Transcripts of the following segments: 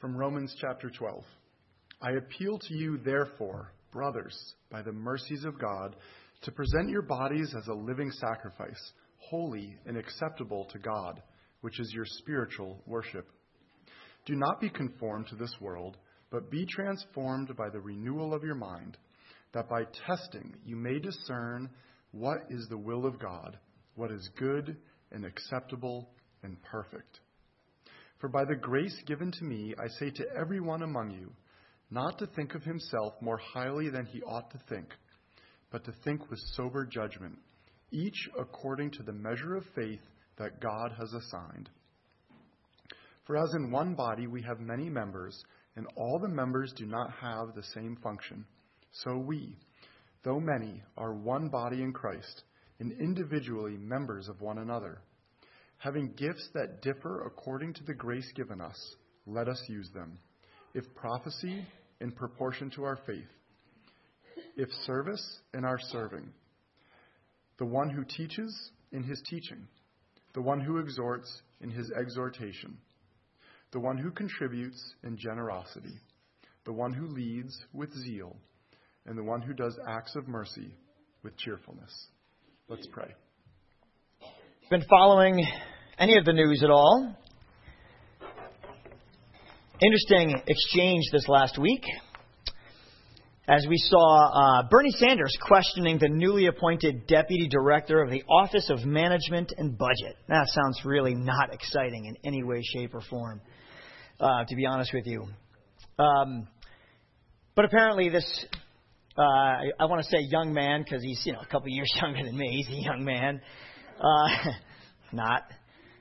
From Romans chapter 12. I appeal to you, therefore, brothers, by the mercies of God, to present your bodies as a living sacrifice, holy and acceptable to God, which is your spiritual worship. Do not be conformed to this world, but be transformed by the renewal of your mind, that by testing you may discern what is the will of God, what is good and acceptable and perfect. For by the grace given to me, I say to everyone among you, not to think of himself more highly than he ought to think, but to think with sober judgment, each according to the measure of faith that God has assigned. For as in one body we have many members, and all the members do not have the same function, so we, though many, are one body in Christ, and individually members of one another. Having gifts that differ according to the grace given us, let us use them. If prophecy, in proportion to our faith. If service, in our serving. The one who teaches, in his teaching. The one who exhorts, in his exhortation. The one who contributes, in generosity. The one who leads, with zeal. And the one who does acts of mercy, with cheerfulness. Let's pray. Been following any of the news at all? Interesting exchange this last week as we saw Bernie Sanders questioning the newly appointed Deputy Director of the Office of Management and Budget. That sounds really not exciting in any way, shape, or form, to be honest with you. But apparently this, I want to say young man because he's a couple years younger than me. He's a young man. Not.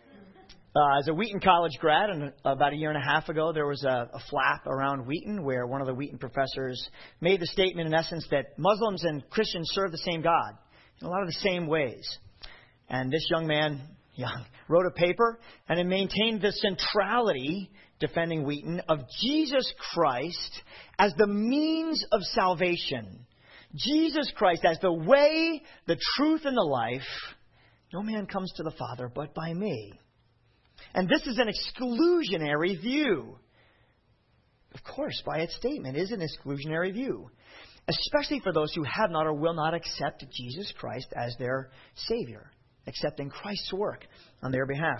As a Wheaton College grad, and about a year and a half ago, there was a flap around Wheaton where one of the Wheaton professors made the statement, in essence, that Muslims and Christians serve the same God in a lot of the same ways. And this young man, wrote a paper and it maintained the centrality, defending Wheaton, of Jesus Christ as the means of salvation. Jesus Christ as the way, the truth, and the life. No man comes to the Father but by me. And this is an exclusionary view. Of course, by its statement, is an exclusionary view. Especially for those who have not or will not accept Jesus Christ as their Savior. Accepting Christ's work on their behalf.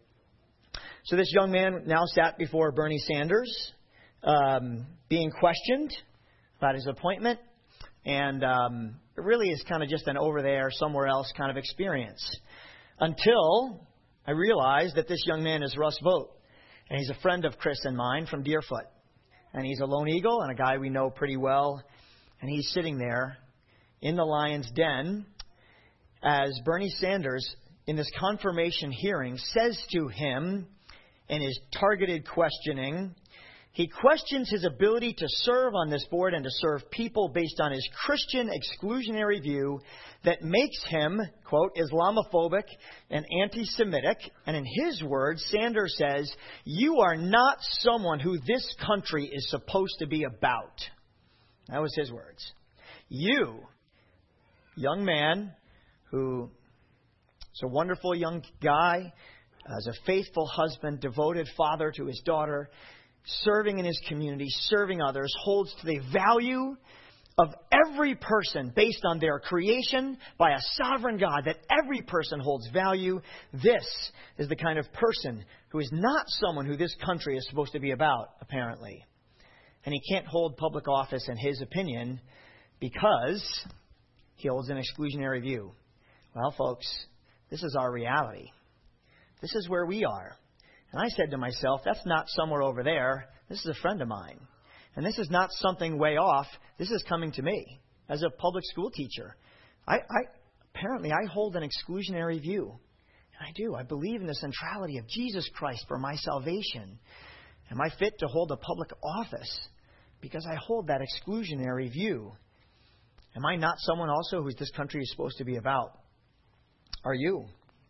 So this young man now sat before Bernie Sanders, being questioned about his appointment. And it really is kind of just an over there, somewhere else kind of experience. Until I realized that this young man is Russ Vogt. And he's a friend of Chris and mine from Deerfoot. And he's a Lone Eagle and a guy we know pretty well. And he's sitting there in the lion's den as Bernie Sanders, in this confirmation hearing, says to him in his targeted questioning, he questions his ability to serve on this board and to serve people based on his Christian exclusionary view that makes him, quote, Islamophobic and anti-Semitic. And in his words, Sanders says, you are not someone who this country is supposed to be about. That was his words. You, young man who is a wonderful young guy, as a faithful husband, devoted father to his daughter, serving in his community, serving others, holds to the value of every person based on their creation by a sovereign God, that every person holds value. This is the kind of person who is not someone who this country is supposed to be about, apparently. And he can't hold public office in his opinion because he holds an exclusionary view. Well, folks, this is our reality. This is where we are. And I said to myself, that's not somewhere over there. This is a friend of mine. And this is not something way off. This is coming to me as a public school teacher. Apparently I hold an exclusionary view. And I do. I believe in the centrality of Jesus Christ for my salvation. Am I fit to hold a public office? Because I hold that exclusionary view. Am I not someone also who this country is supposed to be about? Are you?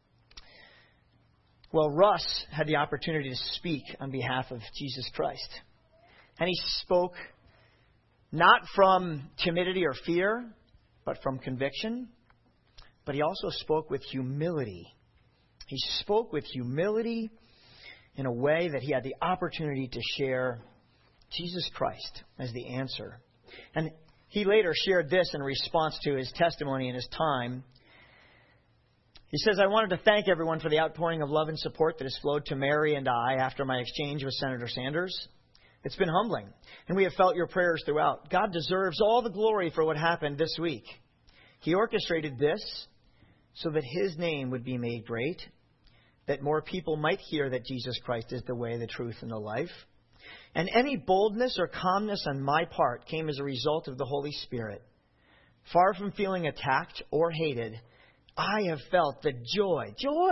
Well, Russ had the opportunity to speak on behalf of Jesus Christ. And he spoke not from timidity or fear, but from conviction. But he also spoke with humility. He spoke with humility in a way that he had the opportunity to share Jesus Christ as the answer. And he later shared this in response to his testimony and his time. He says, I wanted to thank everyone for the outpouring of love and support that has flowed to Mary and I after my exchange with Senator Sanders. It's been humbling, and we have felt your prayers throughout. God deserves all the glory for what happened this week. He orchestrated this so that his name would be made great, that more people might hear that Jesus Christ is the way, the truth, and the life. And any boldness or calmness on my part came as a result of the Holy Spirit. Far from feeling attacked or hated, I have felt the joy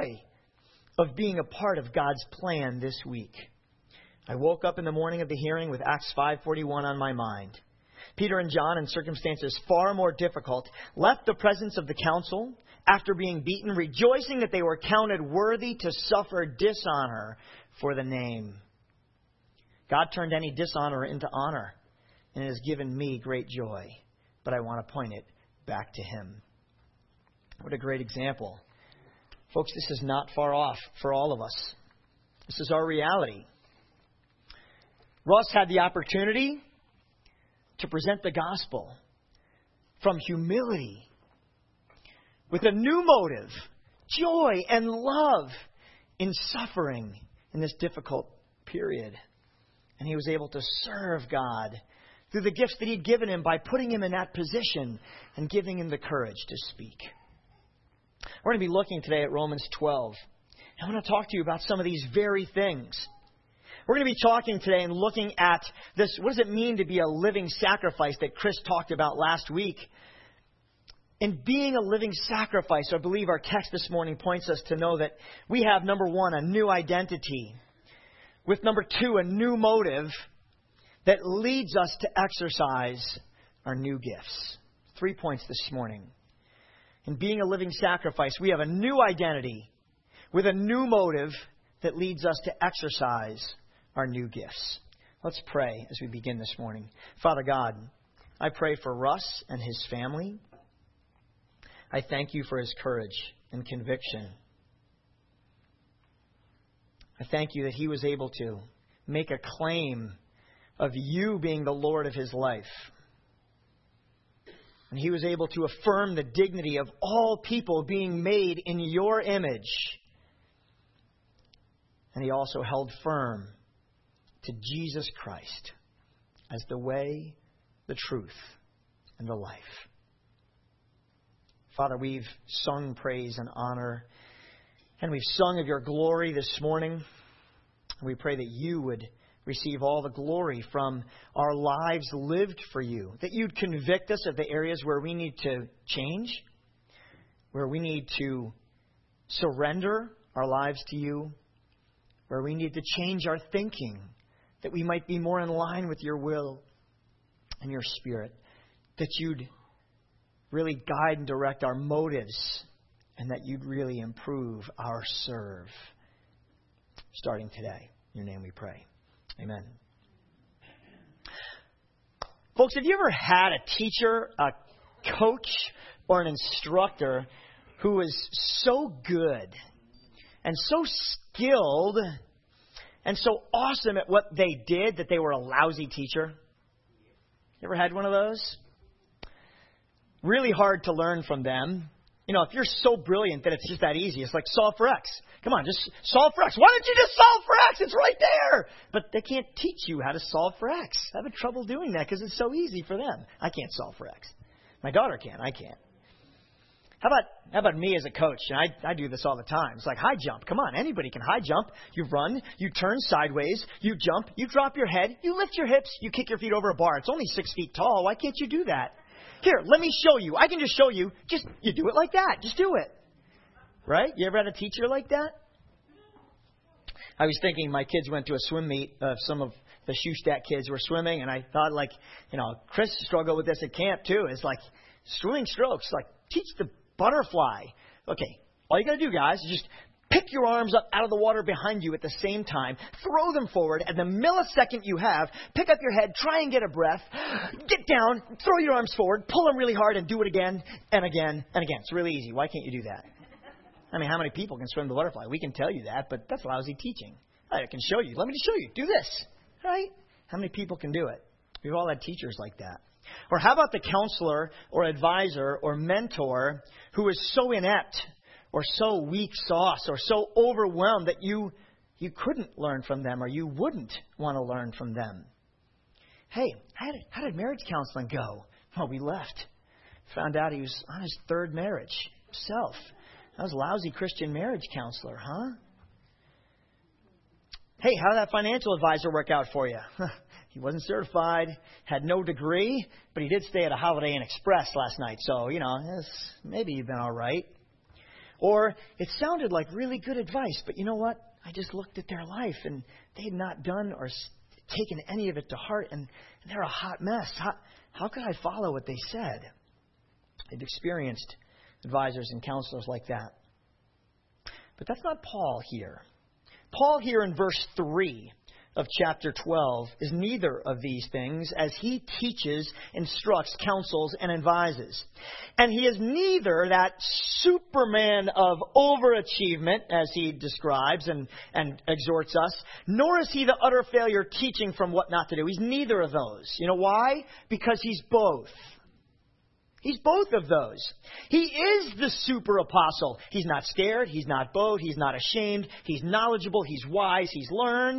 of being a part of God's plan this week. I woke up in the morning of the hearing with Acts 5:41 on my mind. Peter and John, in circumstances far more difficult, left the presence of the council after being beaten, rejoicing that they were counted worthy to suffer dishonor for the name. God turned any dishonor into honor, and it has given me great joy. But I want to point it back to him. What a great example. Folks, this is not far off for all of us. This is our reality. Russ had the opportunity to present the gospel from humility, with a new motive, joy and love in suffering in this difficult period. And he was able to serve God through the gifts that he'd given him by putting him in that position and giving him the courage to speak. We're going to be looking today at Romans 12. I want to talk to you about some of these very things. We're going to be talking today and looking at this. What does it mean to be a living sacrifice that Chris talked about last week? In being a living sacrifice, I believe our text this morning points us to know that we have, number one, a new identity. With number two, a new motive that leads us to exercise our new gifts. 3 points this morning. In being a living sacrifice, we have a new identity with a new motive that leads us to exercise our new gifts. Let's pray as we begin this morning. Father God, I pray for Russ and his family. I thank you for his courage and conviction. I thank you that he was able to make a claim of you being the Lord of his life. And he was able to affirm the dignity of all people being made in your image. And he also held firm to Jesus Christ as the way, the truth, and the life. Father, we've sung praise and honor, and we've sung of your glory this morning. We pray that you would receive all the glory from our lives lived for you, that you'd convict us of the areas where we need to change, where we need to surrender our lives to you, where we need to change our thinking, that we might be more in line with your will and your spirit, that you'd really guide and direct our motives, and that you'd really improve our serve. Starting today. In your name we pray. Amen. Folks, have you ever had a teacher, a coach, or an instructor who was so good and so skilled and so awesome at what they did that they were a lousy teacher? You ever had one of those? Really hard to learn from them. You know, if you're so brilliant that it's just that easy, it's like solve for X. Come on, just solve for X. Why don't you just solve for X? It's right there. But they can't teach you how to solve for X. I'm having trouble doing that because it's so easy for them. I can't solve for X. My daughter can. I can't. How about me as a coach? And I do this all the time. It's like high jump. Come on, anybody can high jump. You run, you turn sideways, you jump, you drop your head, you lift your hips, you kick your feet over a bar. It's only 6 feet tall. Why can't you do that? Here, let me show you. I can just show you. Just, you do it like that. Just do it. Right? You ever had a teacher like that? I was thinking my kids went to a swim meet. Some of the Shoestack kids were swimming, and I thought, like, you know, Chris struggled with this at camp, too. It's like swimming strokes. Like, teach the butterfly. Okay, all you got to do, guys, is just pick your arms up out of the water behind you at the same time. Throw them forward. At the millisecond you have, pick up your head, try and get a breath. Get down, throw your arms forward, pull them really hard, and do it again and again and again. It's really easy. Why can't you do that? I mean, how many people can swim the butterfly? We can tell you that, but that's lousy teaching. I can show you. Let me just show you. Do this. Right? How many people can do it? We've all had teachers like that. Or how about the counselor or advisor or mentor who is so inept or so weak sauce or so overwhelmed that you couldn't learn from them or you wouldn't want to learn from them? Hey, how did marriage counseling go? Well, we left. Found out he was on his third marriage himself. That was a lousy Christian marriage counselor, huh? Hey, how did that financial advisor work out for you? He wasn't certified, had no degree, but he did stay at a Holiday Inn Express last night. So, maybe you've been all right. Or it sounded like really good advice, but you know what? I just looked at their life, and they had not done or taken any of it to heart, and they're a hot mess. How could I follow what they said? They've experienced advisors and counselors like that. But that's not Paul here. Paul here in verse 3 of chapter 12 is neither of these things as he teaches, instructs, counsels, and advises. And he is neither that Superman of overachievement, as he describes and exhorts us, nor is he the utter failure teaching from what not to do. He's neither of those. You know why? Because he's both. He's both of those. He is the super apostle. He's not scared. He's not bowed. He's not ashamed. He's knowledgeable. He's wise. He's learned.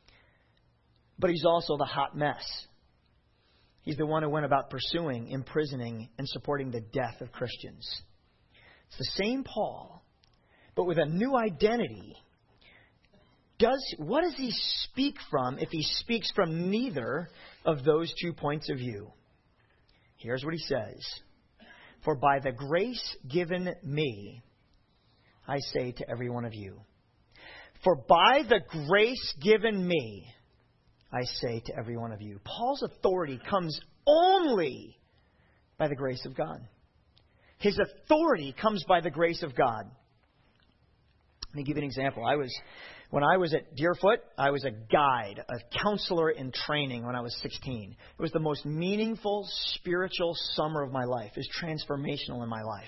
But he's also the hot mess. He's the one who went about pursuing, imprisoning, and supporting the death of Christians. It's the same Paul, but with a new identity. What does he speak from if he speaks from neither of those 2 points of view? Here's what he says. For by the grace given me, I say to every one of you. For by the grace given me, I say to every one of you. Paul's authority comes only by the grace of God. His authority comes by the grace of God. Let me give you an example. When I was at Deerfoot, I was a guide, a counselor in training when I was 16. It was the most meaningful spiritual summer of my life. It was transformational in my life.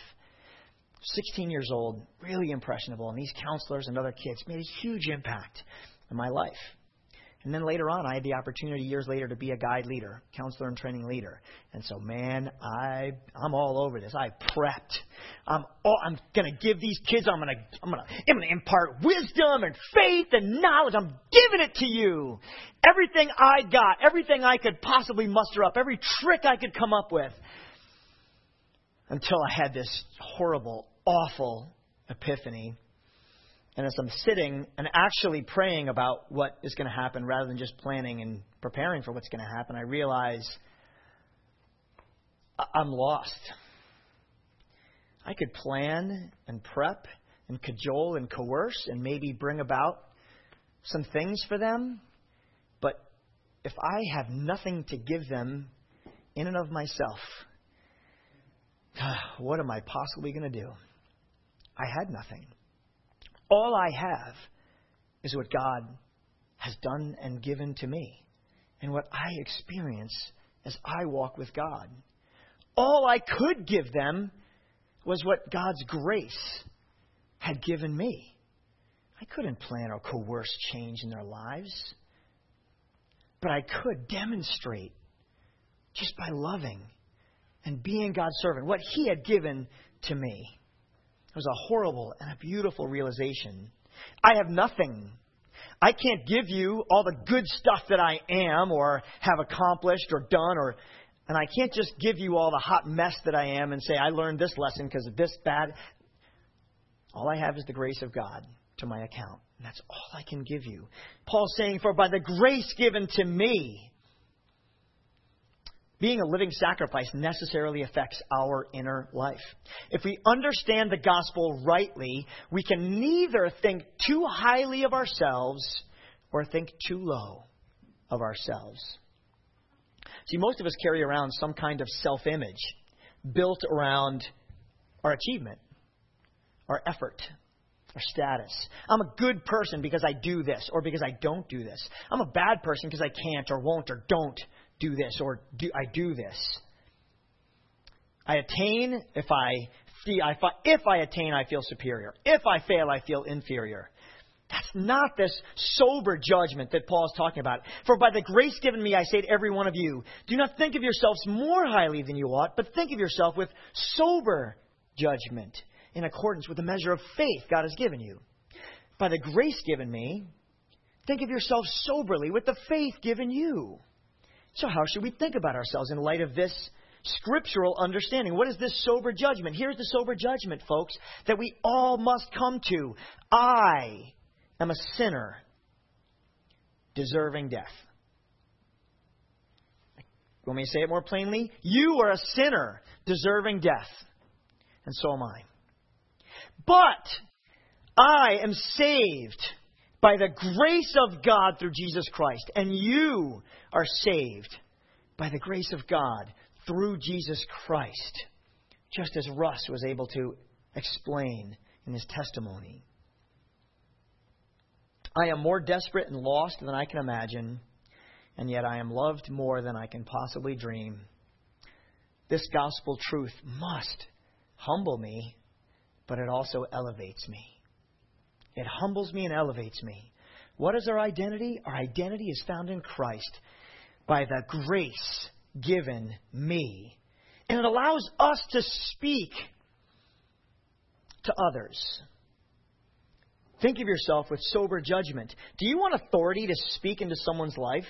16 years old, really impressionable, and these counselors and other kids made a huge impact in my life. And then later on, I had the opportunity years later to be a guide leader, counselor and training leader. And so, man, I'm all over this. I prepped. I'm going to give these kids, I'm going to impart wisdom and faith and knowledge. I'm giving it to you. Everything I got, everything I could possibly muster up, every trick I could come up with. Until I had this horrible, awful epiphany. And as I'm sitting and actually praying about what is going to happen rather than just planning and preparing for what's going to happen, I realize I'm lost. I could plan and prep and cajole and coerce and maybe bring about some things for them. But if I have nothing to give them in and of myself, what am I possibly going to do? I had nothing. All I have is what God has done and given to me and what I experience as I walk with God. All I could give them was what God's grace had given me. I couldn't plan or coerce change in their lives, but I could demonstrate just by loving and being God's servant what He had given to me. It was a horrible and a beautiful realization. I have nothing. I can't give you all the good stuff that I am or have accomplished or done, and I can't just give you all the hot mess that I am and say, I learned this lesson because of this bad. All I have is the grace of God to my account. And that's all I can give you. Paul's saying, for by the grace given to me, being a living sacrifice necessarily affects our inner life. If we understand the gospel rightly, we can neither think too highly of ourselves or think too low of ourselves. See, most of us carry around some kind of self-image built around our achievement, our effort, our status. I'm a good person because I do this or because I don't do this. I'm a bad person because I can't or won't or don't do this or I do this. I attain if I attain, I feel superior. If I fail, I feel inferior. That's not this sober judgment that Paul is talking about. For by the grace given me, I say to every one of you, do not think of yourselves more highly than you ought, but think of yourself with sober judgment in accordance with the measure of faith God has given you. By the grace given me, think of yourself soberly with the faith given you. So how should we think about ourselves in light of this scriptural understanding? What is this sober judgment? Here's the sober judgment, folks, that we all must come to. I am a sinner deserving death. Want me to say it more plainly? You are a sinner deserving death, and so am I. But I am saved by the grace of God through Jesus Christ, and you are saved by the grace of God through Jesus Christ, just as Russ was able to explain in his testimony. I am more desperate and lost than I can imagine, and yet I am loved more than I can possibly dream. This gospel truth must humble me, but it also elevates me. It humbles me and elevates me. What is our identity? Our identity is found in Christ by the grace given me. And it allows us to speak to others. Think of yourself with sober judgment. Do you want authority to speak into someone's life?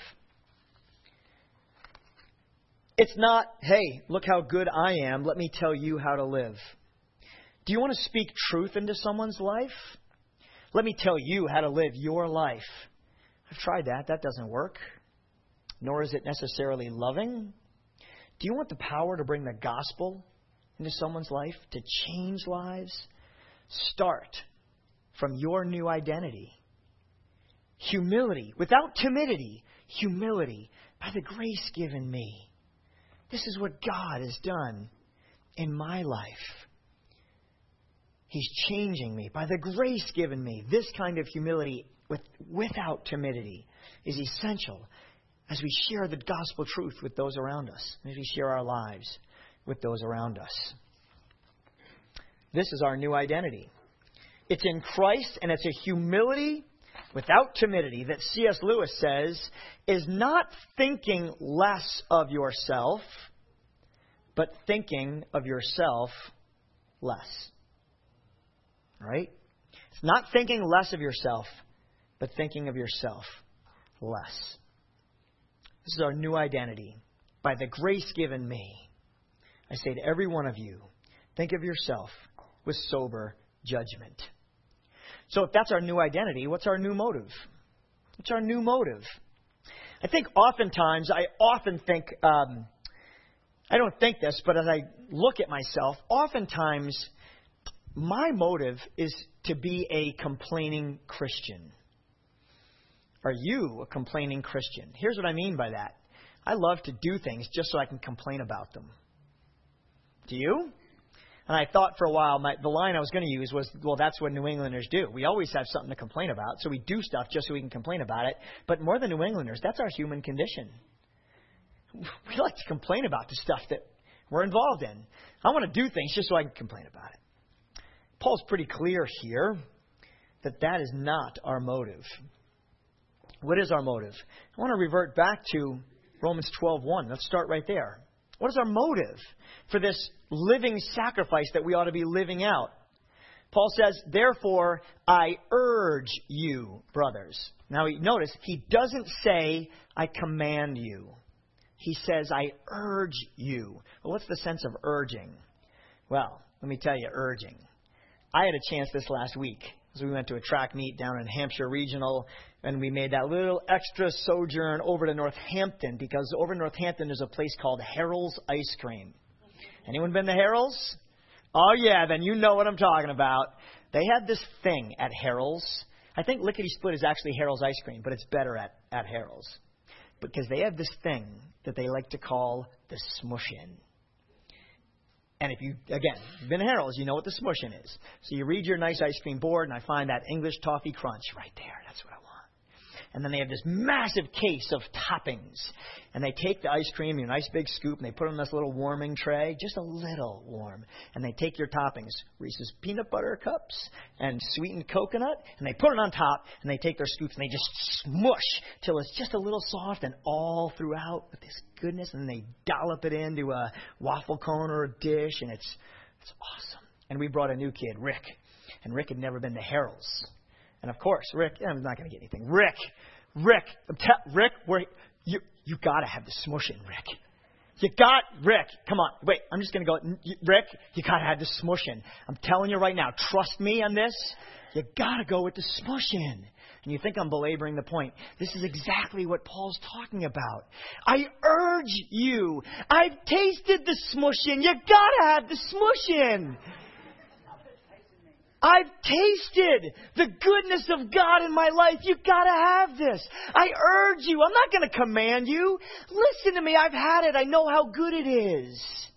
It's not, hey, look how good I am. Let me tell you how to live. Do you want to speak truth into someone's life? Let me tell you how to live your life. I've tried that. That doesn't work. Nor is it necessarily loving. Do you want the power to bring the gospel into someone's life, to change lives? Start from your new identity. Humility, without timidity. Humility, by the grace given me. This is what God has done in my life. He's changing me by the grace given me. This kind of humility without timidity is essential as we share the gospel truth with those around us, as we share our lives with those around us. This is our new identity. It's in Christ, and it's a humility without timidity that C.S. Lewis says is not thinking less of yourself, but thinking of yourself less. Right? It's not thinking less of yourself, but thinking of yourself less. This is our new identity. By the grace given me, I say to every one of you, think of yourself with sober judgment. So if that's our new identity, what's our new motive? What's our new motive? I think oftentimes, I don't think this, but as I look at myself, oftentimes my motive is to be a complaining Christian. Are you a complaining Christian? Here's what I mean by that. I love to do things just so I can complain about them. Do you? And I thought for a while, the line I was going to use was, well, that's what New Englanders do. We always have something to complain about, so we do stuff just so we can complain about it. But more than New Englanders, that's our human condition. We like to complain about the stuff that we're involved in. I want to do things just so I can complain about it. Paul's pretty clear here that is not our motive. What is our motive? I want to revert back to Romans 12:1. Let's start right there. What is our motive for this living sacrifice that we ought to be living out? Paul says, therefore, I urge you, brothers. Now, notice, he doesn't say, I command you. He says, I urge you. Well, what's the sense of urging? Well, let me tell you, urging. I had a chance this last week as we went to a track meet down in Hampshire Regional, and we made that little extra sojourn over to Northampton, because over in Northampton there's a place called Harold's Ice Cream. Anyone been to Harold's? Oh, yeah, then you know what I'm talking about. They had this thing at Harold's. I think Lickety Split is actually Harold's Ice Cream, but it's better at Harold's. Because they have this thing that they like to call the Smushin'. And if you've been to Harold's, you know what the Smushin' is. So you read your nice ice cream board, and I find that English Toffee Crunch right there. That's what I want. And then they have this massive case of toppings. And they take the ice cream, a nice big scoop, and they put it in this little warming tray, just a little warm. And they take your toppings, Reese's peanut butter cups and sweetened coconut, and they put it on top, and they take their scoops, and they just smush till it's just a little soft and all throughout with this goodness. And then they dollop it into a waffle cone or a dish, and it's awesome. And we brought a new kid, Rick. And Rick had never been to Harold's. And of course, Rick, I'm not going to get anything. Rick, you got to have the smushing, Rick. Rick, come on. Wait, I'm just going to go. Rick, you got to have the smushing. I'm telling you right now, trust me on this. You got to go with the smushing. And you think I'm belaboring the point. This is exactly what Paul's talking about. I urge you. I've tasted the smushing. You got to have the smushing. I've tasted the goodness of God in my life. You've got to have this. I urge you. I'm not going to command you. Listen to me. I've had it. I know how good it is.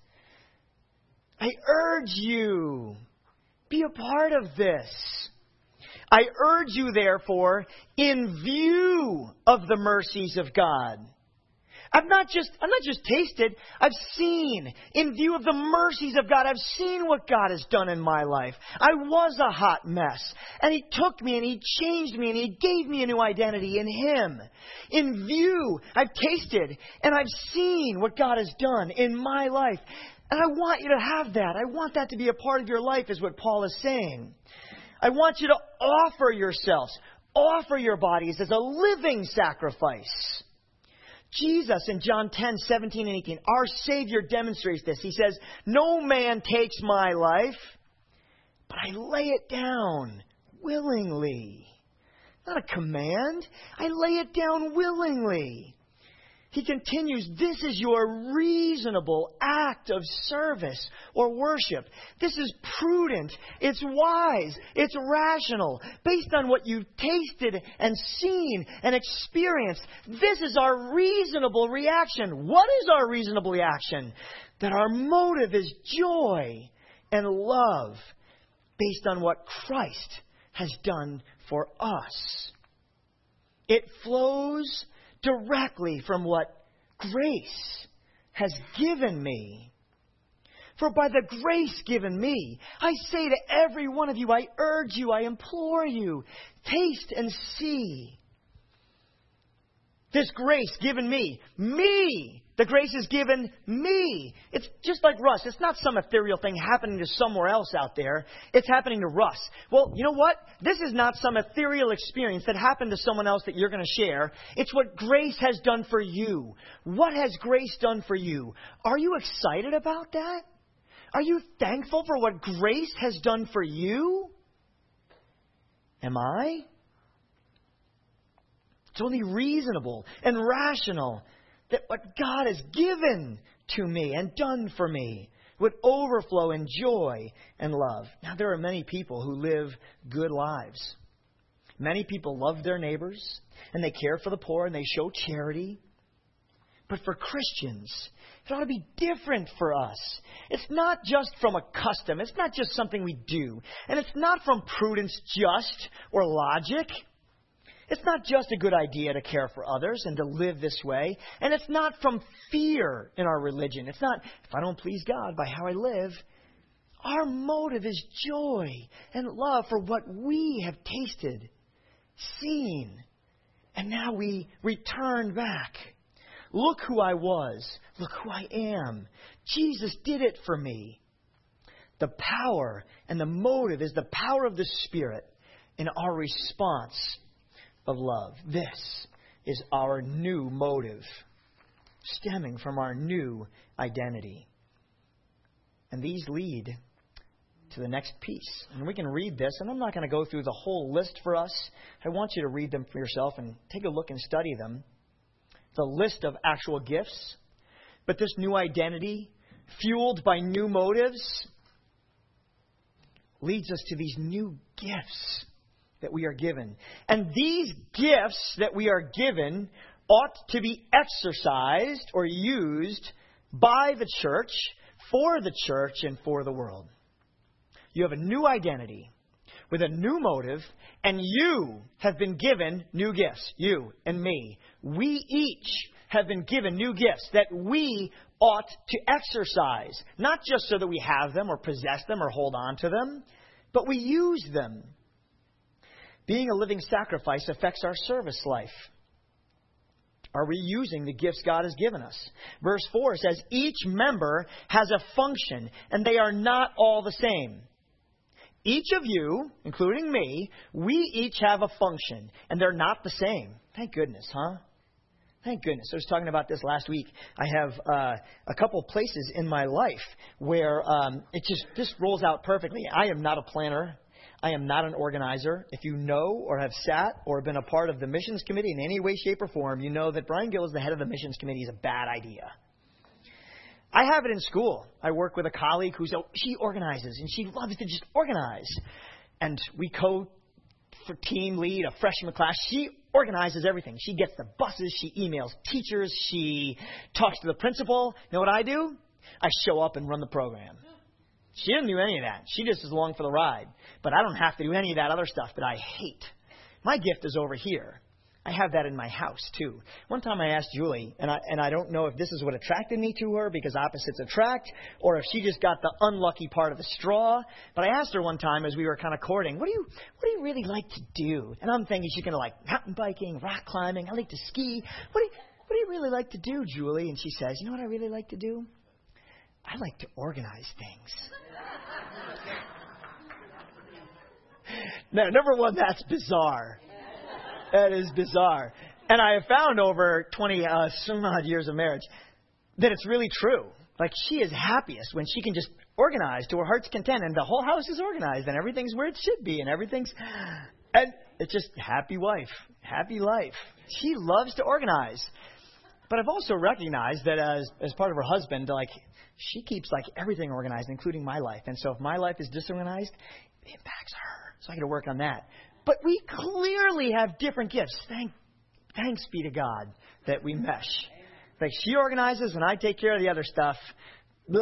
I urge you. Be a part of this. I urge you, therefore, in view of the mercies of God. I'm not just tasted. I've seen, in view of the mercies of God, I've seen what God has done in my life. I was a hot mess, and He took me, and He changed me, and He gave me a new identity in Him. In view, I've tasted, and I've seen what God has done in my life. And I want you to have that. I want that to be a part of your life, is what Paul is saying. I want you to offer yourselves, offer your bodies as a living sacrifice. Jesus in John 10, 17 and 18, our Savior demonstrates this. He says, no man takes my life, but I lay it down willingly. Not a command. I lay it down willingly. He continues, this is your reasonable act of service or worship. This is prudent. It's wise. It's rational. Based on what you've tasted and seen and experienced, this is our reasonable reaction. What is our reasonable reaction? That our motive is joy and love based on what Christ has done for us. It flows directly from what grace has given me. For by the grace given me, I say to every one of you, I urge you, I implore you, taste and see. This grace given me, the grace is given me. It's just like Russ. It's not some ethereal thing happening to somewhere else out there. It's happening to Russ. Well, you know what? This is not some ethereal experience that happened to someone else that you're going to share. It's what grace has done for you. What has grace done for you? Are you excited about that? Are you thankful for what grace has done for you? Am I? It's only reasonable and rational that what God has given to me and done for me would overflow in joy and love. Now, there are many people who live good lives. Many people love their neighbors, and they care for the poor, and they show charity. But for Christians, it ought to be different for us. It's not just from a custom. It's not just something we do. And it's not from prudence just or logic. It's not just a good idea to care for others and to live this way. And it's not from fear in our religion. It's not, if I don't please God by how I live. Our motive is joy and love for what we have tasted, seen, and now we return back. Look who I was. Look who I am. Jesus did it for me. The power and the motive is the power of the Spirit in our response of love. This is our new motive, stemming from our new identity. And these lead to the next piece. And we can read this, and I'm not going to go through the whole list for us. I want you to read them for yourself and take a look and study them. The list of actual gifts. But this new identity, fueled by new motives, leads us to these new gifts that we are given. And these gifts that we are given ought to be exercised or used by the church, for the church, and for the world. You have a new identity with a new motive, and you have been given new gifts. You and me. We each have been given new gifts that we ought to exercise. Not just so that we have them or possess them or hold on to them, but we use them. Being a living sacrifice affects our service life. Are we using the gifts God has given us? Verse 4 says, each member has a function, and they are not all the same. Each of you, including me, we each have a function, and they're not the same. Thank goodness, huh? Thank goodness. I was talking about this last week. I have a couple places in my life where it just rolls out perfectly. I am not a planner. I am not an organizer. If you know or have sat or been a part of the missions committee in any way, shape, or form, you know that Brian Gill is the head of the missions committee is a bad idea. I have it in school. I work with a colleague she organizes, and she loves to just organize. And we for team lead a freshman class. She organizes everything. She gets the buses. She emails teachers. She talks to the principal. You know what I do? I show up and run the program. She didn't do any of that. She just is along for the ride. But I don't have to do any of that other stuff that I hate. My gift is over here. I have that in my house, too. One time I asked Julie, and I don't know if this is what attracted me to her, because opposites attract, or if she just got the unlucky part of the straw. But I asked her one time as we were kind of courting, what do you really like to do? And I'm thinking she's going to like mountain biking, rock climbing. I like to ski. What do you really like to do, Julie? And she says, you know what I really like to do? I like to organize things. Now, number one, that's bizarre. That is bizarre. And I have found over 20 some odd years of marriage that it's really true. Like, she is happiest when she can just organize to her heart's content, and the whole house is organized, and everything's where it should be, and it's just happy wife, happy life. She loves to organize. But I've also recognized that as part of her husband, like, she keeps like everything organized, including my life. And so if my life is disorganized, it impacts her. So I got to work on that. But we clearly have different gifts. Thanks be to God that we mesh. Like, she organizes and I take care of the other stuff. Blah.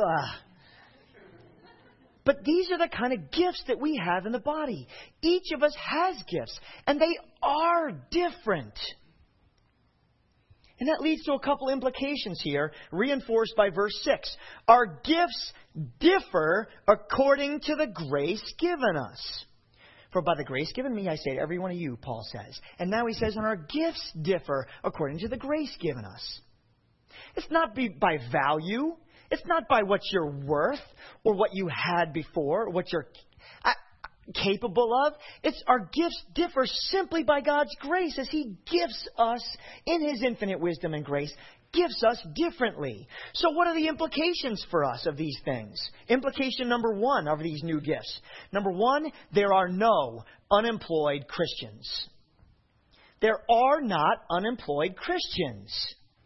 But these are the kind of gifts that we have in the body. Each of us has gifts, and they are different. And that leads to a couple implications here, reinforced by verse 6. Our gifts differ according to the grace given us. For by the grace given me, I say to every one of you, Paul says. And now he says, and our gifts differ according to the grace given us. It's not by value. It's not by what you're worth or what you had before, or what you're capable of. It's our gifts differ simply by God's grace, as He gives us in His infinite wisdom and grace, gives us differently. So what are the implications for us of these things? Implication number one of these new gifts. Number one, there are no unemployed Christians. There are not unemployed Christians.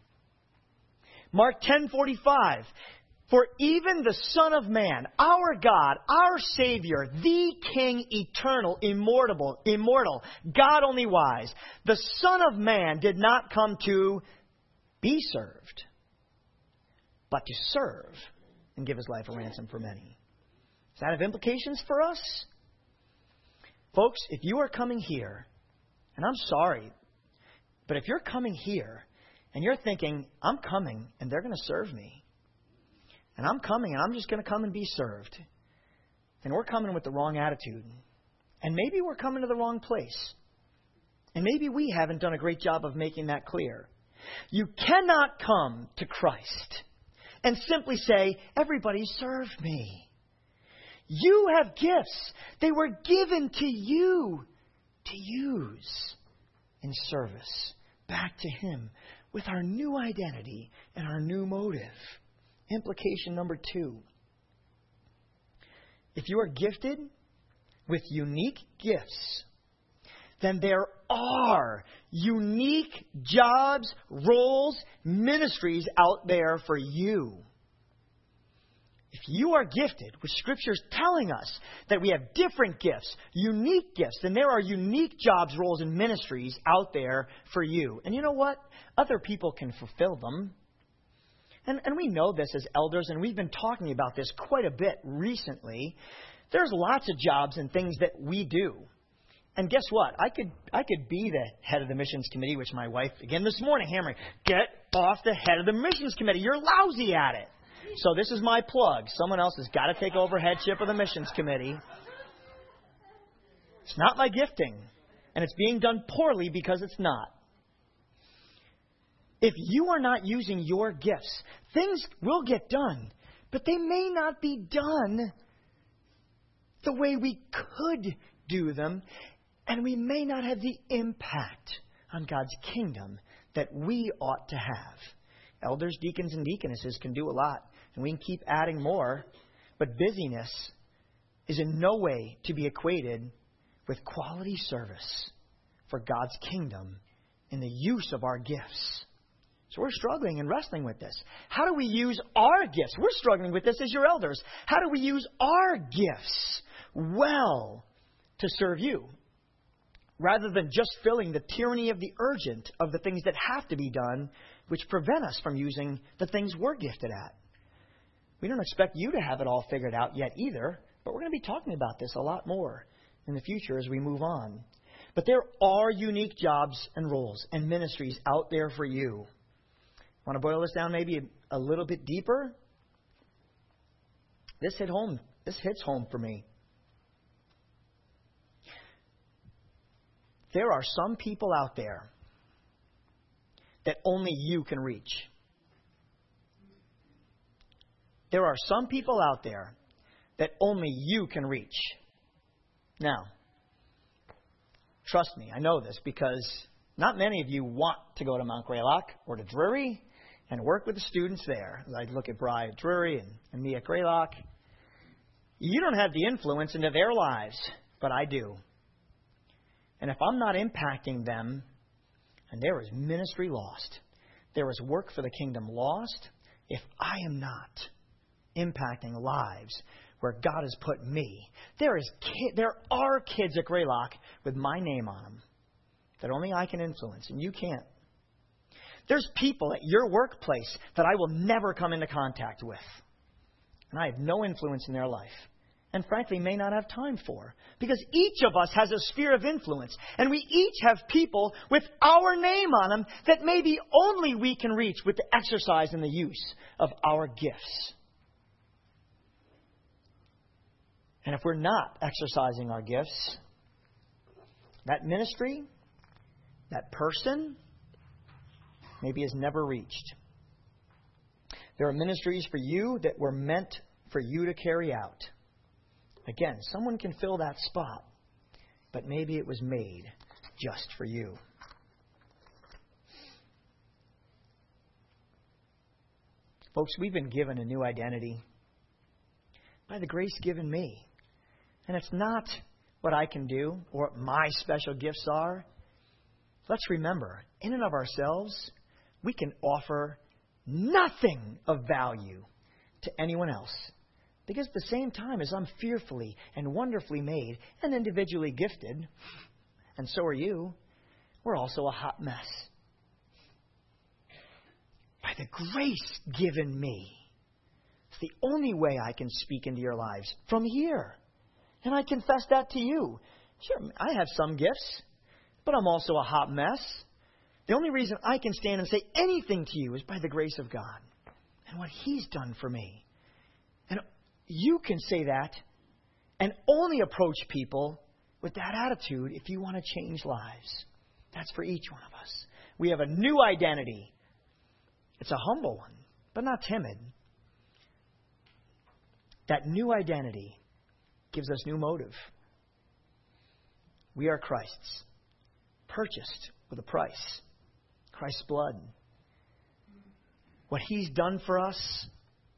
Mark 10:45. For even the Son of Man, our God, our Savior, the King, eternal, immortal, God only wise, the Son of Man did not come to be served, but to serve and give His life a ransom for many. Does that have implications for us? Folks, if you are coming here, and I'm sorry, but if you're coming here and you're thinking, I'm coming and they're going to serve me, and I'm coming and I'm just going to come and be served, then we're coming with the wrong attitude. And maybe we're coming to the wrong place. And maybe we haven't done a great job of making that clear. You cannot come to Christ and simply say, everybody serve me. You have gifts. They were given to you to use in service back to Him with our new identity and our new motive. Implication number two. If you are gifted with unique gifts, then there are unique jobs, roles, ministries out there for you. If you are gifted, with Scripture's telling us that we have different gifts, unique gifts, then there are unique jobs, roles, and ministries out there for you. And you know what? Other people can fulfill them. And we know this as elders, and we've been talking about this quite a bit recently. There's lots of jobs and things that we do. And guess what? I could be the head of the missions committee, which my wife, again this morning, hammering, get off the head of the missions committee. You're lousy at it. So this is my plug. Someone else has got to take over headship of the missions committee. It's not my gifting. And it's being done poorly because it's not. If you are not using your gifts, things will get done, but they may not be done the way we could do them, and we may not have the impact on God's kingdom that we ought to have. Elders, deacons, and deaconesses can do a lot, and we can keep adding more, but busyness is in no way to be equated with quality service for God's kingdom in the use of our gifts. So we're struggling and wrestling with this. How do we use our gifts? We're struggling with this as your elders. How do we use our gifts well to serve you? Rather than just filling the tyranny of the urgent of the things that have to be done, which prevent us from using the things we're gifted at. We don't expect you to have it all figured out yet either, but we're going to be talking about this a lot more in the future as we move on. But there are unique jobs and roles and ministries out there for you. Want to boil this down maybe a little bit deeper? This hits home for me. There are some people out there that only you can reach. There are some people out there that only you can reach. Now, trust me, I know this because not many of you want to go to Mount Greylock or to Drury and work with the students there. I look at Bri at Drury and me at Greylock. You don't have the influence into their lives, but I do. And if I'm not impacting them, and there is ministry lost, there is work for the kingdom lost, if I am not impacting lives where God has put me. There are kids at Greylock with my name on them that only I can influence, and you can't. There's people at your workplace that I will never come into contact with. And I have no influence in their life. And frankly, may not have time for. Because each of us has a sphere of influence. And we each have people with our name on them that maybe only we can reach with the exercise and the use of our gifts. And if we're not exercising our gifts, that ministry, that person, maybe is never reached. There are ministries for you that were meant for you to carry out. Again, someone can fill that spot, but maybe it was made just for you. Folks, we've been given a new identity by the grace given me. And it's not what I can do or what my special gifts are. Let's remember, in and of ourselves, we can offer nothing of value to anyone else. Because at the same time as I'm fearfully and wonderfully made and individually gifted, and so are you, we're also a hot mess. By the grace given me, it's the only way I can speak into your lives from here. And I confess that to you. Sure, I have some gifts, but I'm also a hot mess. The only reason I can stand and say anything to you is by the grace of God and what He's done for me. And you can say that and only approach people with that attitude if you want to change lives. That's for each one of us. We have a new identity. It's a humble one, but not timid. That new identity gives us new motive. We are Christ's, purchased with a price. Christ's blood. What He's done for us,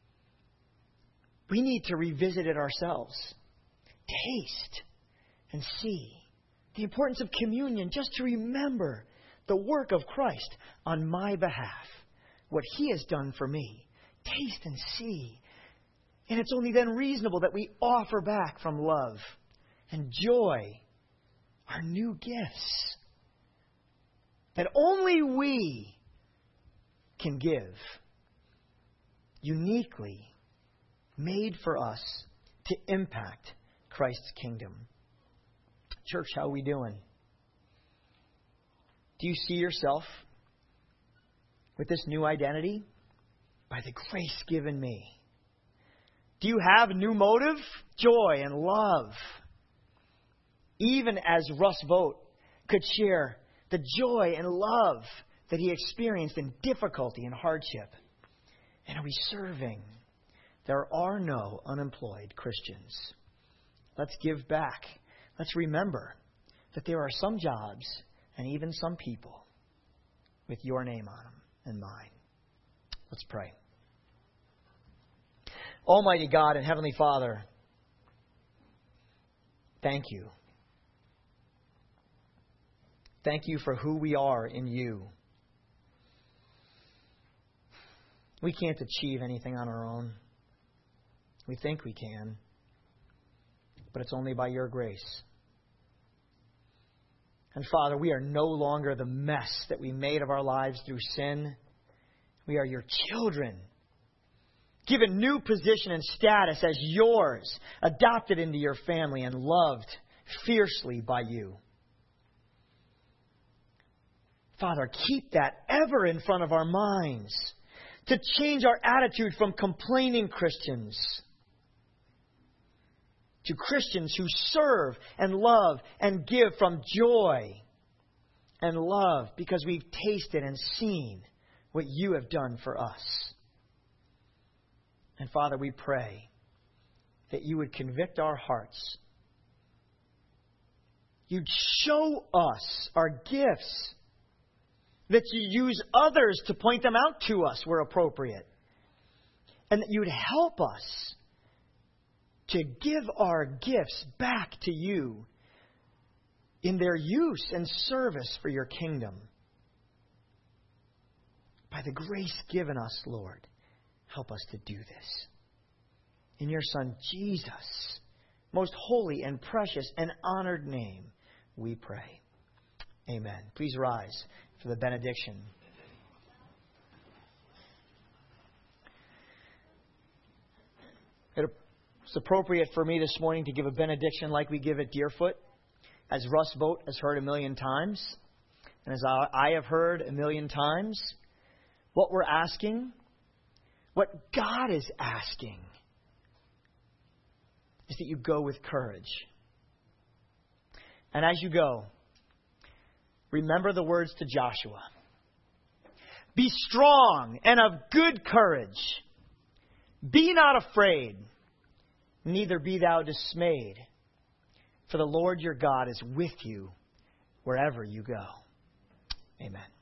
we need to revisit it ourselves. Taste and see the importance of communion, just to remember the work of Christ on my behalf. What He has done for me. Taste and see. And it's only then reasonable that we offer back from love and joy our new gifts that only we can give. uniquely made for us to impact Christ's kingdom. Church, how are we doing? Do you see yourself with this new identity? By the grace given me. Do you have a new motive? Joy and love. Even as Russ Vogt could share the joy and love that he experienced in difficulty and hardship. And are we serving? There are no unemployed Christians. Let's give back. Let's remember that there are some jobs and even some people with your name on them and mine. Let's pray. Almighty God and Heavenly Father, thank you. Thank you for who we are in you. We can't achieve anything on our own. We think we can, but it's only by your grace. And Father, we are no longer the mess that we made of our lives through sin. We are your children, given new position and status as yours, adopted into your family and loved fiercely by you. Father, keep that ever in front of our minds to change our attitude from complaining Christians to Christians who serve and love and give from joy and love because we've tasted and seen what you have done for us. And Father, we pray that you would convict our hearts. You'd show us our gifts, that you use others to point them out to us where appropriate, and that you'd help us to give our gifts back to you in their use and service for your kingdom. By the grace given us, Lord, help us to do this. In your Son, Jesus' most holy and precious and honored name, we pray. Amen. Please rise for the benediction. It's appropriate for me this morning to give a benediction like we give at Deerfoot, as Russ Vogt has heard 1,000,000 times, and as I have heard 1,000,000 times. What we're asking, what God is asking, is that you go with courage. And as you go, remember the words to Joshua. Be strong and of good courage. Be not afraid, neither be thou dismayed. For the Lord your God is with you wherever you go. Amen.